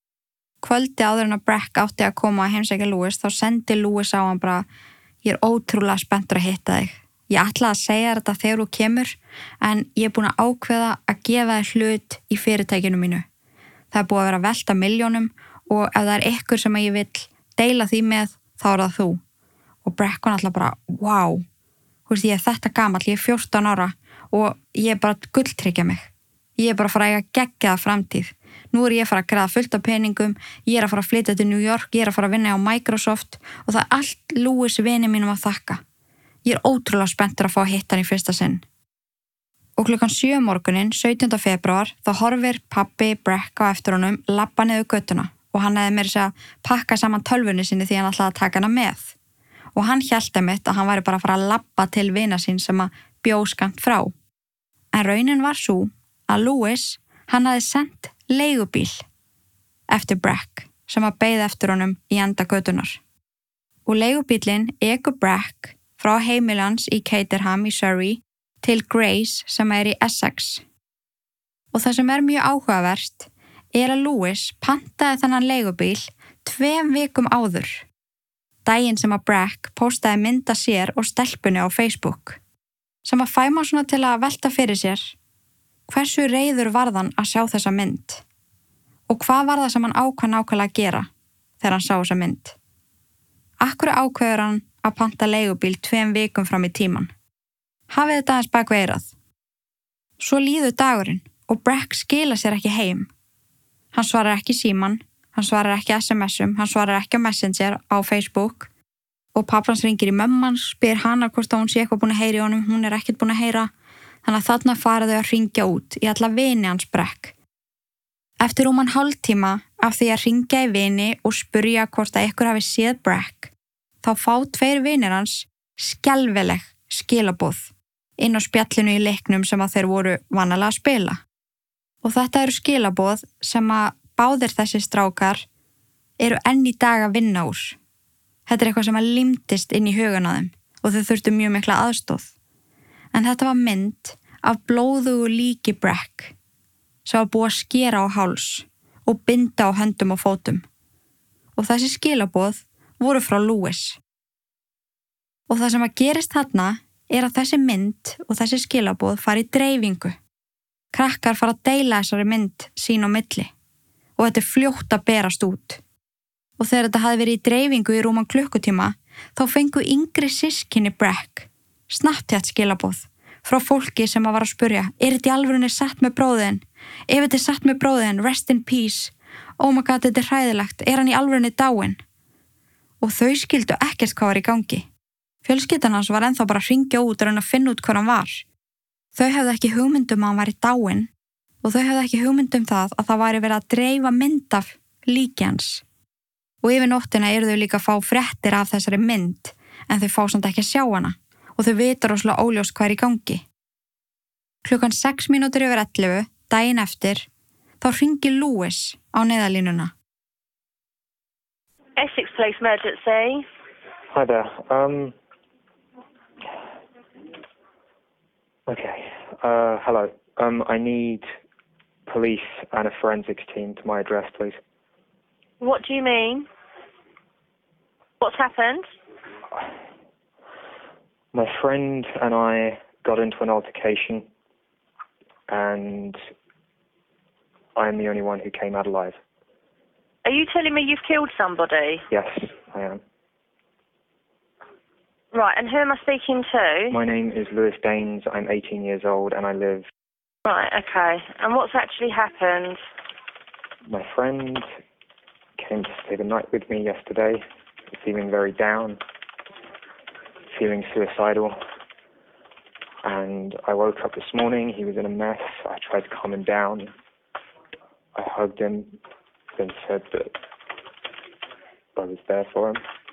Kvöldi áður en að Breck átti að koma að heimsækja Louis, þá sendi Louis á hann bara, ég er ótrúlega spenntur að hitta þig. Ég ætla að segja þetta þegar þú kemur, en ég er búin að ákveða að gefa þig hlut í fyrirtækinu mínu. Það er búið að vera að velta milljónum og ef það er ykkur sem ég vil deila því með, þá er það þú. Og Breck var alltaf bara, wow, þú veist, ég er þetta gamall, ég er fjórtán ára og ég er bara að gulltryggja mig. Ég er bara að fara að eiga geggjaða framtíð. Nú er ég að fara að græða fullt af peningum, ég er að fara að flytja til New York, ég er að fara að vinna á Microsoft og það er allt Louis vini mínum að þakka. Ég er ótrúlega spenntur að fá að hitta hann í fyrsta sinn. Og klukkan sjö morgunin, sautjánda febrúar, þá horfir pappi Breck á eftir honum labba niður göttuna og hann hefði meira að pakka saman tölvunni sinni því hann ætlaði að taka hana með. Og hann hélt einmitt að hann væri bara að fara að labba til vina sín sem að bjó skammt frá. En raunin var sú að Louis, hann hafði sendt leigubíl eftir Breck sem að beið eftir honum í enda götunar. Og leigubíllinn ekur Breck frá heimilans í Caterham í Surrey til Grace sem er í Essex. Og það sem er mjög áhugavert er að Lewis pantaði þennan leigubíl tveim vikum áður. Daginn sem að Breck postaði mynda sér og stelpunni á Facebook. Sem að fæma svona til að velta fyrir sér. Hversu reiður varðan að sjá þessa mynd? Og hvað var það sem hann ákvað nákvæmlega að gera þegar hann sá þessa mynd? Akkur ákveður hann að panta leigubíl tveim vikum fram í tíman? Hafið þetta aðeins bak við eyrað. Svo líður dagurinn og Breck skila sér ekki heim. Hann svarar ekki í síman, hann svarar ekki S M S-um, hann svarar ekki á Messenger á Facebook og pappans ringir í mömmans, spyr hana hvort að hún sé eitthvað búin að heyra í honum, hún er ekkert búin að heyra. Þannig að þarna fara þau að hringja út í alla vini hans Breck. Eftir rúman hálftíma af því að hringja í vini og spurja hvort að ykkur hafi séð Breck, þá fá tveir vinir hans skelfileg skilaboð inn á spjallinu í leiknum sem að þeir voru vanalega að spila. Og þetta eru skilaboð sem að báðir þessi strákar eru enn í dag að vinna úr. Þetta er eitthvað sem að limtist inn í hugan á þeim og þau þurftu mjög mikla aðstoð. En þetta var mynd af blóðugu líki Breck sem var búið að skera á háls og binda á höndum og fótum. Og þessi skilaboð voru frá Lewis. Og það sem að gerist þarna er að þessi mynd og þessi skilaboð fari í dreifingu. Krakkar fara að deila þessari mynd sín á milli og þetta er fljótt að berast út. Og þegar þetta hafi verið í dreifingu í rúman klukkutíma þá fengu yngri systkini Breck Snapchat skilaboð frá fólki sem að var að spurja, er þetta í alvörunni satt með bróðin? Ef þetta er satt með bróðin, rest in peace. Oh my god, þetta er hræðilegt, er hann í alvörunni dáinn? Og þau skildu ekkert hvað var í gangi. Fjölskyldan hans var ennþá bara að hringja út og reyna að finna út hvað hann var. Þau hefðu ekki hugmyndum að hann var í dáinn og þau hefðu ekki hugmyndum það að það væri verið að dreifa mynd af líki hans. Og yfir nóttina eru þau líka að fá fréttir af þessari mynd en þau fá samt ekki að sjá hana. Og þau vita rosalega óljóst hvað er í gangi. Klukkan sex mínútur yfir ellefu, daginn eftir, þá hringir Lewis á neyðarlínuna. Essex Police Emergency. Hi there. Um. Okay. Uh, hello. Um, I need police and a forensics team to my address, please. What do you mean? What's happened? My friend and I got into an altercation, and I'm the only one who came out alive. Are you telling me you've killed somebody? Yes, I am. Right, and who am I speaking to? My name is Lewis Daines. I'm eighteen years old, and I live... Right, okay. And what's actually happened? My friend came to stay the night with me yesterday, feeling very down, feeling suicidal, and I woke up this morning, he was in a mess. I tried to calm him down. I hugged him, then said that I was there for him.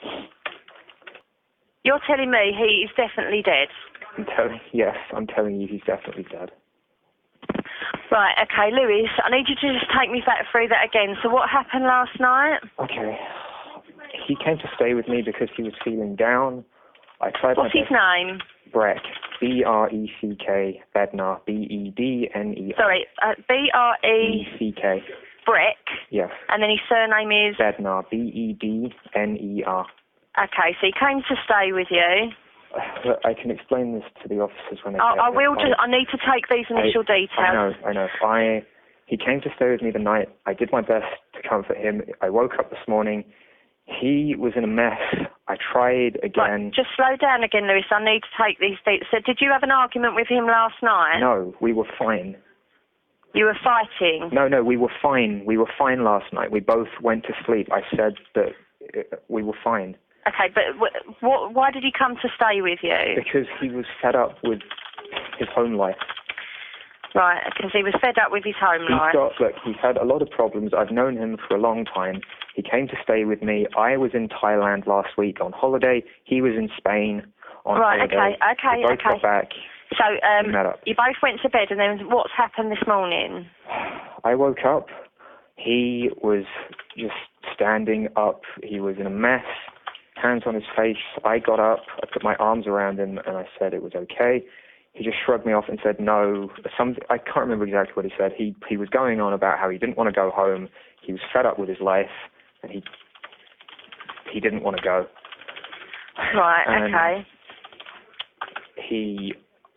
You're telling me he is definitely dead? I'm telling, yes, I'm telling you he's definitely dead. Right, okay, Lewis, I need you to just take me back through that again. So what happened last night? Okay. He came to stay with me because he was feeling down. I tried What's my his best. name? Breck. B R E C K. Bednar. B E D N E R. Sorry, uh, B R E... E C K. Breck. Yes. And then his surname is? Bednar. B E D N E R. Okay, so he came to stay with you. Look, I can explain this to the officers when they I, get I there. will just, I need to take these initial I, details. I know, I know. I, he came to stay with me the night. I did my best to comfort him. I woke up this morning. He was in a mess. I tried again. Right, just slow down again, Lewis. I need to take these details. So did you have an argument with him last night? No, we were fine. You were fighting? No, no, we were fine. We were fine last night. We both went to sleep. I said that uh, we were fine. Okay, but w- what, why did he come to stay with you? Because he was fed up with his home life. Right, because he was fed up with his home He's life. got, look, he's had a lot of problems. I've known him for a long time. He came to stay with me. I was in Thailand last week on holiday. He was in Spain on right, holiday. okay, okay, we both okay. got back. So, um, We met up. you both went to bed, and then what's happened this morning? I woke up. He was just standing up. He was in a mess, hands on his face. I got up, I put my arms around him, and I said it was okay. He just shrugged me off and said no. Some, I can't remember exactly what he said. He he was going on about how he didn't want to go home. He was fed up with his life, and he he didn't want to go. Right, and okay. He...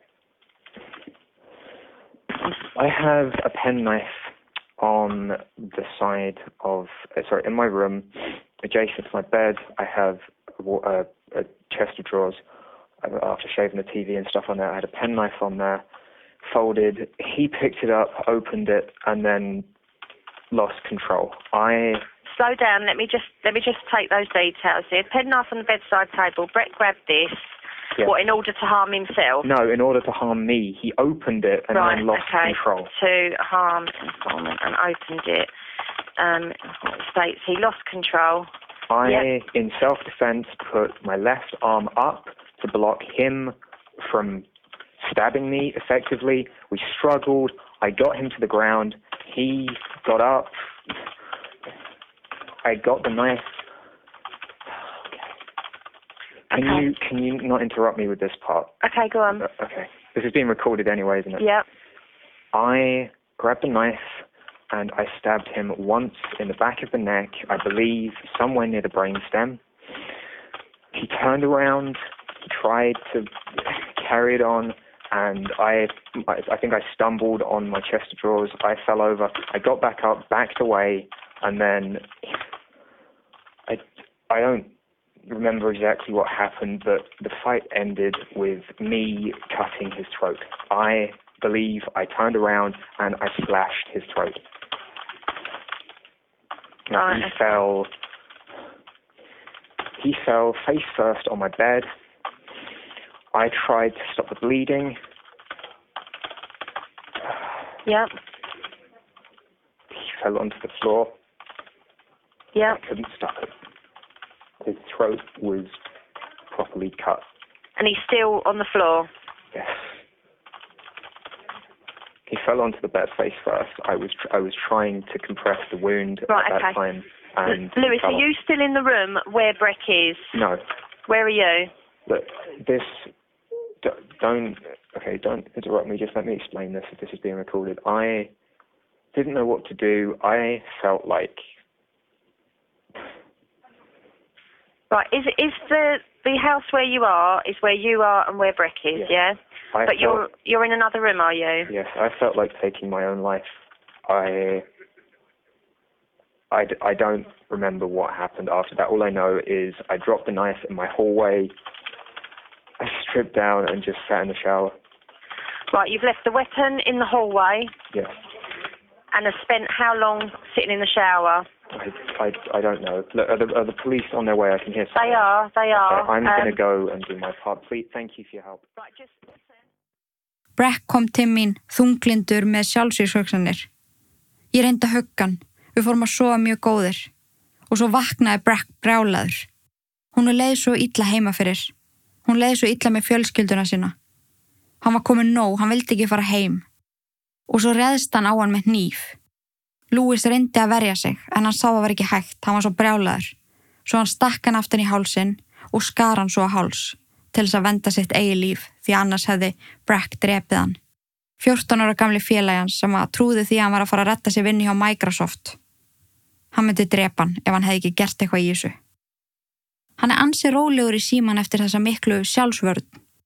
I have a penknife on the side of... Uh, sorry, in my room, adjacent to my bed, I have a, a, a chest of drawers. After shaving the T V and stuff on there, I had a penknife on there, folded. He picked it up, opened it, and then lost control. I... Slow down. Let me just let me just take those details. He had penknife on the bedside table. Brett grabbed this. Yeah. What, in order to harm himself? No, in order to harm me. He opened it and right, then lost okay. control. To harm informant and opened it. Um, it states he lost control. I, yep. in self-defense, put my left arm up to block him from stabbing me effectively. We struggled. I got him to the ground. He got up. I got the knife. Can okay. you can you not interrupt me with this part? Okay, go on. Okay. This is being recorded anyway, isn't it? Yep. I grabbed the knife and I stabbed him once in the back of the neck, I believe somewhere near the brainstem. He turned around, he tried to carry it on, and I, I think I stumbled on my chest of drawers. I fell over. I got back up, backed away, and then I, I don't remember exactly what happened, but the fight ended with me cutting his throat. I believe I turned around and I slashed his throat. Right. He fell. He fell face first on my bed. I tried to stop the bleeding. Yep. He fell onto the floor. Yep. I couldn't stop it. His throat was properly cut. And he's still on the floor? Yes. He fell onto the bed face first. I was tr- I was trying to compress the wound right, at that okay. time. And Lewis, are you still in the room where Breck is? No. Where are you? Look, this... Don't... Okay, don't interrupt me. Just let me explain this if this is being recorded. I didn't know what to do. I felt like... Right, is is the the house where you are, is where you are and where Breck is, yeah? yeah? I but felt, you're you're in another room, are you? Yes, I felt like taking my own life. I... I, d- I don't remember what happened after that. All I know is I dropped the knife in my hallway. I stripped down and just sat in the shower. Right, you've left the weapon in the hallway. Yes. And have spent how long sitting in the shower? I, I, I don't know. Look, are the, are the police on their way? I can hear something. They are, they are. Okay, I'm um, going to go and do my part. Please, thank you for your help. Right, just listen. Breck kom til mín þunglindur með sjálfsvígshugsanir. Ég reyndi að hugga hann. Við fórum að sofa mjög góðir. Og svo vaknaði Breck brjálaður. Hún leið svo illa heima fyrir. Hún leið svo illa með fjölskylduna sína. Hann var kominn nóg, hann vildi ekki fara heim. Og svo reðst hann á hann með hníf. Louis reyndi að verja sig, en hann sá að var ekki hægt, hann var svo brjálaður. Svo hann stakk hann aftan í hálsinn og skar hann svo á háls, til þess að venda sitt eigi líf, því annars hefði Breck drepið hann. fjórtán ára gamli félagi hans sem að trúði því að hann var að fara að retta sér vinnu hjá Microsoft. Hann myndi drepa hann ef hann hefði ekki gert eitthvað í þessu. Hann er ansi rólegur í síman eftir þessa miklu sjálfsvörn.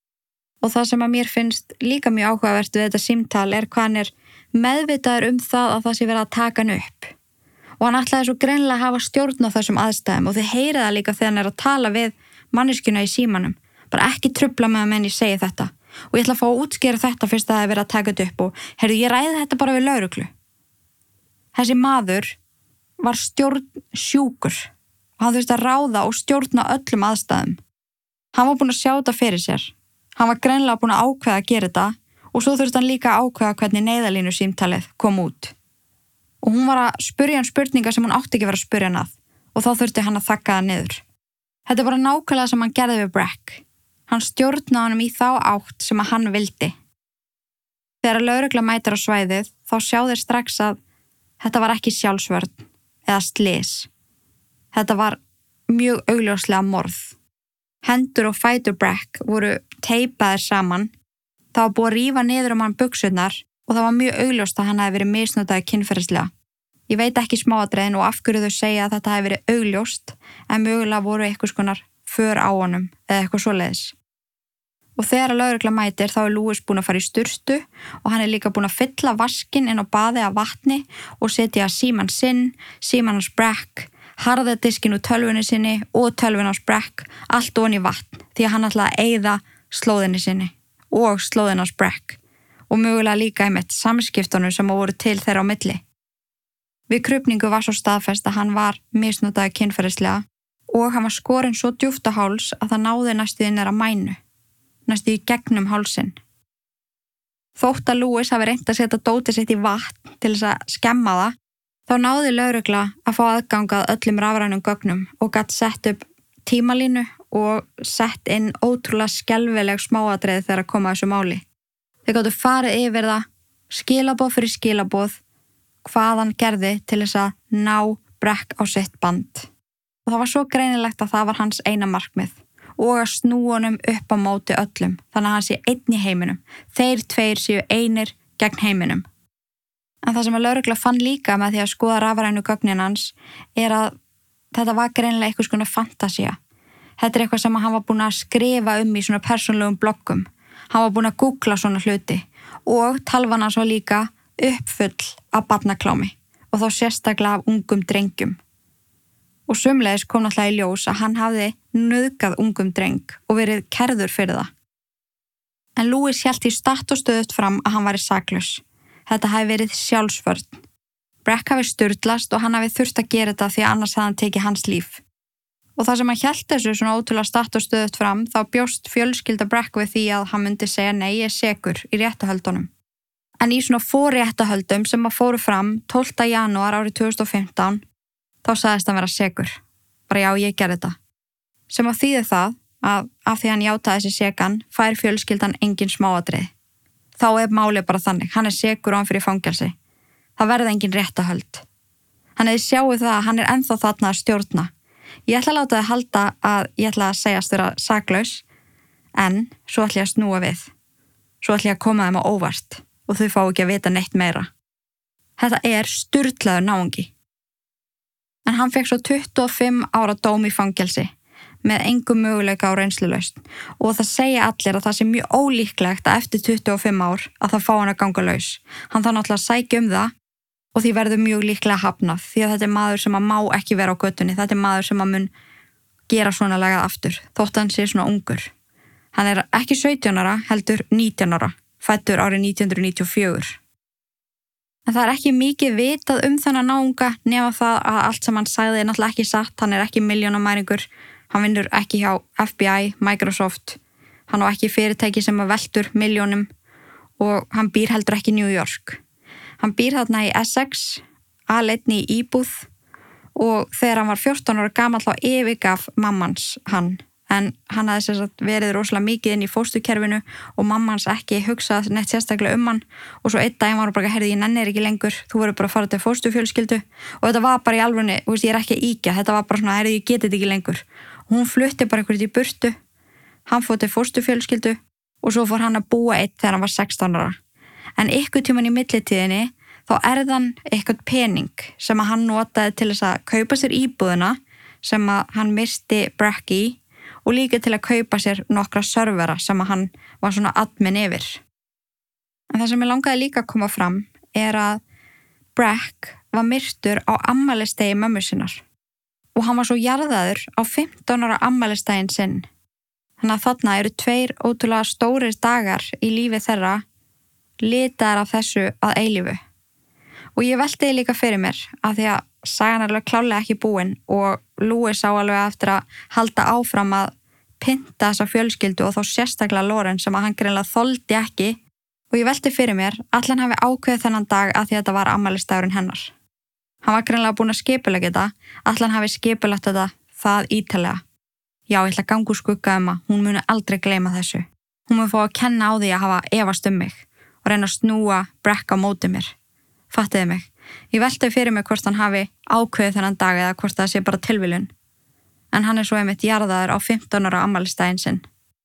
Og það sem að mér finnst líka mjög áhugavert við þetta símtal er hvað hann er meðvitaður um það að það sé verið að taka hann upp. Og hann ætlaði svo greinilega að hafa stjórn á þessum aðstæðum og þið heyrið það líka þegar hann er að tala við manneskjuna í símanum. Bara ekki trufla með að menn ég segi þetta. Og ég ætla að fá að útskýra þetta fyrst að það er verið að taka þetta upp og heyrðu, ég ræði þetta bara við lögreglu. Þessi maður var stjórn sjúkur og hann þurfti að ráða og stjórna öllum aðstæðum. Hann var búinn að sjá þetta fyrir sér. Hann var greinilega búinn að ákveða að gera þetta og svo þurfti hann líka að ákveða hvernig neyðarlínu símtalið kom út. Og hún var að spyrja hann spurningar sem hún átti ekki að vera að spyrja hann að og þá þurfti hann að þakka það niður. Þetta er bara nákvæmlega sem hann gerði við Breck. Hann stjórnaði honum í þá átt sem að hann vildi. Þegar lögregla mætir á svæðið þá sjá þeir strax að þetta var ekki sjálfsvörn eða slys. Þetta var mjög augljóslega morð. Hendur og fætur Breck voru teipaðir saman. Það var búið að rífa niður um hann buxurnar og það var mjög augljóst að hann hefði verið misnotaður kynferðislega. Ég veit ekki smáatriðin og af hverju þau segja að þetta hefði verið augljóst en mögulega voru eitthvað skonar för á honum eða eitthvað svoleiðis. Og þegar að lögregla mætir þá er Lewis búinn að fara í sturtu og hann er líka búinn að fylla vaskinn inn á baði af vatni og setja síman sinn, síman hans Breck, harðadiskin úr tölvunni sinni og tölvun hans Breck allt ofan í vatn því að hann ætlaði að eyða slóðinni sinni og slóðin hans Breck og mögulega líka einmitt samskiptunum sem voru til þeirra á milli. Við krufningu var svo staðfest að hann var misnotaður kynferðislega og hann var skorinn svo djúpt á háls að það náði næstu inn að mænu, næstu í gegnum hálsinn. Þótt að Lewis hafi reynt að setja dótið sitt í vatn til þess að skemma það, þá náði lögregla að fá aðgangað öllum rafrænum gögnum og gat sett upp tímalínu og sett inn ótrúlega skelfileg smáatriði þegar að koma að þessu máli. Þeir gátu farið yfir það, skilaboð fyrir skilaboð, hvað hann gerði til þess að ná Breck á sitt band. Og það var svo greinilegt að það var hans eina markmið og að snúa honum upp á móti öllum, þannig að hann sé einn í heiminum. Þeir tveir séu einir gegn heiminum. En það sem að lögregla fann líka með því að skoða rafrænu gögnin hans er að þetta var greinilega eitthvað svona fantasía. Þetta er eitthvað sem hann var búinn að skrifa um í svona persónulegum bloggum. Hann var búinn að googla svona hluti og talvan hans var líka uppfull af barnaklámi og þá sérstaklega af ungum drengjum. Og sömuleiðis kom náttúrulega í ljós að hann hafði nauðgað ungum dreng og verið kærður fyrir það. En Lewis hélt í statt og stöðugt fram að hann væri saklaus. Þetta hafi verið sjálfsvörn. Breck hafi sturlast og hann hafi þurft að gera þetta því annars hafði hann tekið hans líf. Og það sem hann hélt þessu svona ótrúlega statt og stöðugt fram, þá bjóst fjölskylda Breck við því að hann myndi segja nei, ég er sekur í réttarhöldunum. En í svona forréttarhöldum sem að fóru fram tólfta janúar árið tvö þúsund og fimmtán, þá sagðist hann vera sekur. Bara já, ég gerði þetta. Sem að þýði það að af því hann játaði þessi sekan, fær fjölskyldan engin smáatriði. Þá er málið bara þannig, hann er sekur og hann fyrir fangelsi. Það verði engin réttarhöld. Hann hefði sjáið það að hann er ennþá þarna að stjórna. Ég ætla að láta þið halda að ég ætla að segjast vera saklaus, en svo ætla ég að snúa við. Svo ætla ég að koma þeim á óvart og þau fá ekki að vita neitt meira. Þetta er sturlaður náungi. En hann fekk svo tuttugu og fimm ára dóm í fangelsi með engum möguleika á reynslulausn og það segja allir að það sé mjög ólíklegt að eftir tuttugu og fimm ár að það fá hann að ganga laus. Hann þarf náttúrulega að sækja um það og því verður mjög líklega hafnað því að þetta er maður sem að má ekki vera á götunni. Þetta er maður sem að mun gera svona lagað aftur þótt hann sé svona ungur. Hann er ekki sautján ára, heldur nítján ára, fæddur árið nítján hundruð níutíu og fjögur. En það er ekki mikið vitað um þennan náunga nema það að allt sem hann sagði er náttúrulega ekki satt. Hann er ekki milljónamæringur, hann vinnur ekki hjá F B I, Microsoft, hann á ekki fyrirtæki sem að veltur milljónum og hann býr heldur ekki í New York. Hann býr þarna í Essex, aleinn í íbúð og þegar hann var fjórtán ára gamall þá yfirgaf mammans hann. En hann hafði sem sagt verið rosalega mikið inn í fósturkerfinu og mammans ekki hugsað neitt sérstaklega um hann og svo einn daginn var hann bara, heyrðu, ég nennir ekki lengur, þú verður bara að fara til fósturfjölskyldu og þetta var bara í alvörunni, þú veist, ég er ekki að ýkja, þetta var bara svona, heyrðu, ég geti þetta ekki lengur. Og hún flutti bara eitthvað í burtu, hann fór til fósturfjölskyldu og svo fór hann að búa einn þegar hann var sextán ára. En ykkur tíman í millitíðinni þá erði hann eitthvað pening sem að hann notaði til þess að kaupa sér íbúðina sem að hann misti Breck í og líka til að kaupa sér nokkra servera sem að hann var svona admin yfir. En það sem ég langaði líka að koma fram er að Breck var myrtur á afmælisdegi mömmu sinnar og hann var svo jarðaður á fimmtán ára afmælisdaginn sinn. Þannig að þarna eru tveir ótrúlega stórir dagar í lífi þeirra litaðar af þessu að eilífu. Og ég velti því líka fyrir mér af því að sagan er alveg klálega ekki búin og Lewis á alveg eftir að halda áfram að pynta þessa fjölskyldu og þá sérstaklega Lauren sem að hann greinilega þoldi ekki og ég velti fyrir mér allan hafi ákveðið þennan dag að því að þetta var afmælisdagurinn hennar. Hann var greinilega búinn að skipuleggja þetta, allan hafi skipulagt þetta það ítalega. Já, ég ætla að ganga úr skugga um að hún muni aldrei gleyma þessu. Hún mun fá að kenna á því að hafa efast um mig og reyna að snúa Breck á móti mér. Fattiði mig, Ég velti fyrir mig hvort hann hafi ákveðið þennan dag eða hvort það sé bara tilviljun. En hann er svo einmitt jarðaður á fimmtán ára afmælisdaginn sinn.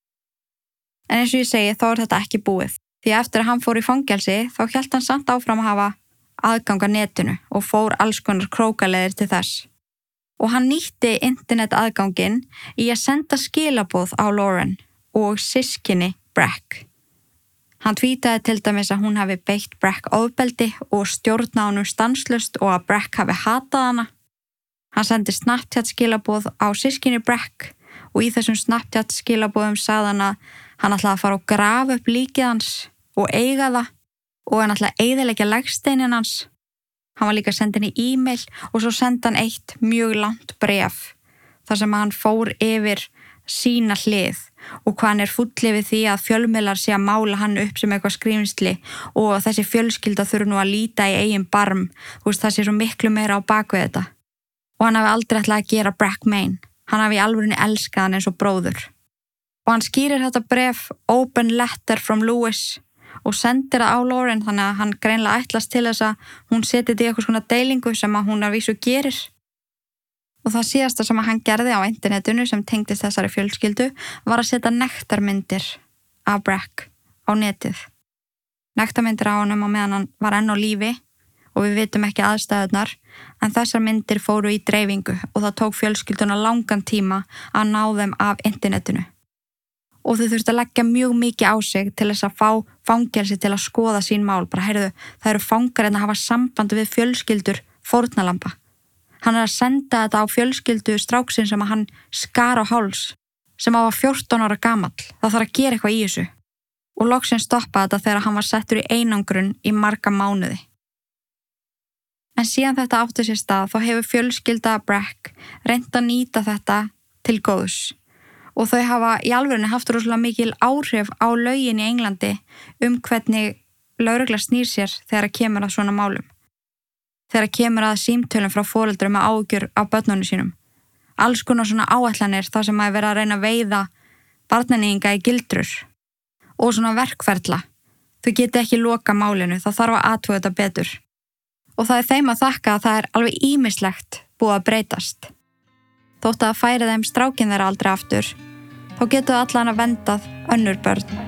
En eins og ég segi, þá er þetta ekki búið. Því eftir að hann fór í fangelsi, þá hélt hann samt áfram að hafa aðgang að netinu og fór alls konar krókaleiðir til þess. Og hann nýtti internet aðganginn í að senda skilaboð á Lauren og systkini Breck. Hann tvítaði til dæmis að hún hafi beitt Breck ofbeldi og stjórnað honum stanslaust og að Breck hafi hatað hana. Hann sendi Snapchat skilaboð á systkini Breck og í þessum Snapchat skilaboðum sagði hann að hann ætlaði að fara og grafa upp líkið hans og eiga það og hann ætlaði að eyðileggja legsteinin hans. Hann var líka sendin í e-mail og svo sendi hann eitt mjög langt bréf þar sem hann fór yfir sína hlið og hvað hann er fúll yfir því að fjölmiðlar sé að mála hann upp sem eitthvað skrýmsli og þessi fjölskylda þurfi nú að líta í eigin barm, þú veist, það sé svo miklu meira á bakvið þetta. Og hann hafi aldrei ætlað að gera Breck mein. Hann hafi í alvörunni elskað hann eins og bróður. Og hann skýrir þetta bréf Open Letter from Lewis og sendir það á Lauren þannig að hann greinlega ætlast til þess að hún seti þetta í eitthvað svona deilingu sem að hún að vísu gerir. Og það síðasta sem hann gerði á internetinu sem tengdist þessari fjölskyldu var að setja nektarmyndir af Breck á netið. Nektarmyndir á honum á meðan hann var enn á lífi og við vitum ekki aðstæðurnar, en þessar myndir fóru í dreifingu og það tók fjölskylduna langan tíma að ná þeim af internetinu. Og þau þurftu að leggja mjög mikið á sig til þess að fá fangelsi til að skoða sín mál. Bara heyrðu, það eru fangar en að hafa samband við fjölskyldur fórnarlamba. Hann er að senda þetta á fjölskyldu stráksinn sem að hann skar á háls, sem á var fjórtán ára gamall. Það þarf að gera eitthvað í þessu. Og loksins stoppa þetta þegar hann var settur í einangrun í marga mánuði. En síðan þetta átti sér stað þá hefur fjölskylda Breck reynt að nýta þetta til góðs. Og þau hafa í alvörunni haft rosalega mikil áhrif á lögin í Englandi um hvernig lögregla snýr sér þegar kemur að svona málum. Þegar kemur að símtölum frá foreldrum með áhyggjur af börnunum sínum. Alls konar svona áætlanir þar sem að vera að reyna að veiða barnaníðinga í gildrur. Og svona verkferla. Þau geti ekki loka málinu, það þarf að athuga þetta betur. Og það er þeim að þakka að það er alveg ýmislegt búið að breytast. Þótt að færi þeim strákin þeirra aldrei aftur, þá getur allan að vendað önnur börn.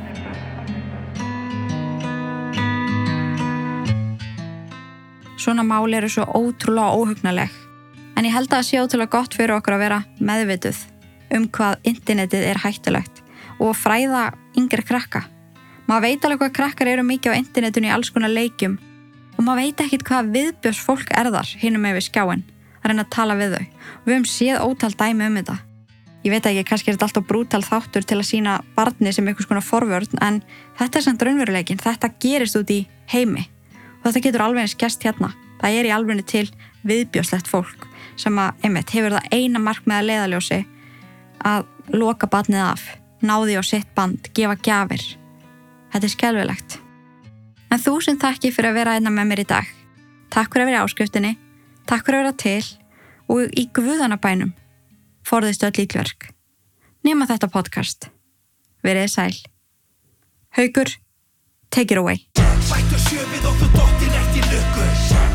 Svona mál eru svo ótrúlega óhugnaleg, en ég held að það sé ótrúlega gott fyrir okkur að vera meðvituð um hvað internetið er hættulegt og fræða yngri krakka. Maður veit alveg hvað krakkar eru mikið á internetinu í alls konar leikjum og maður veit ekkit hvað viðbjóðs fólk er þar hinum með við skjáin að reyna að tala við þau. Og við höfum séð ótal dæmi um þetta. Ég veit ekki, kannski er þetta alltaf brútal þáttur til að sýna barni sem einhvers konar forvörn, en þetta er samt raunveruleikin. Þetta gerist út í heimi. Og þetta getur alveg eins gerst hérna. Það er í alvegni til viðbjóðslegt fólk sem að, einmitt, hefur það eina markmið að leiðarljósi að loka barnið af, náði á sitt band, gefa gjafir. Þetta er skelfilegt. En þú sem þakki fyrir að vera einna með mér í dag. Takk fyrir að vera í áskriftinni, takk fyrir að vera til og í guðanabænum forðist öll illverk. Nema þetta podcast. Verið sæl. Haukur, take it away. Bættu sjöfið og þú dottir eftir lukku.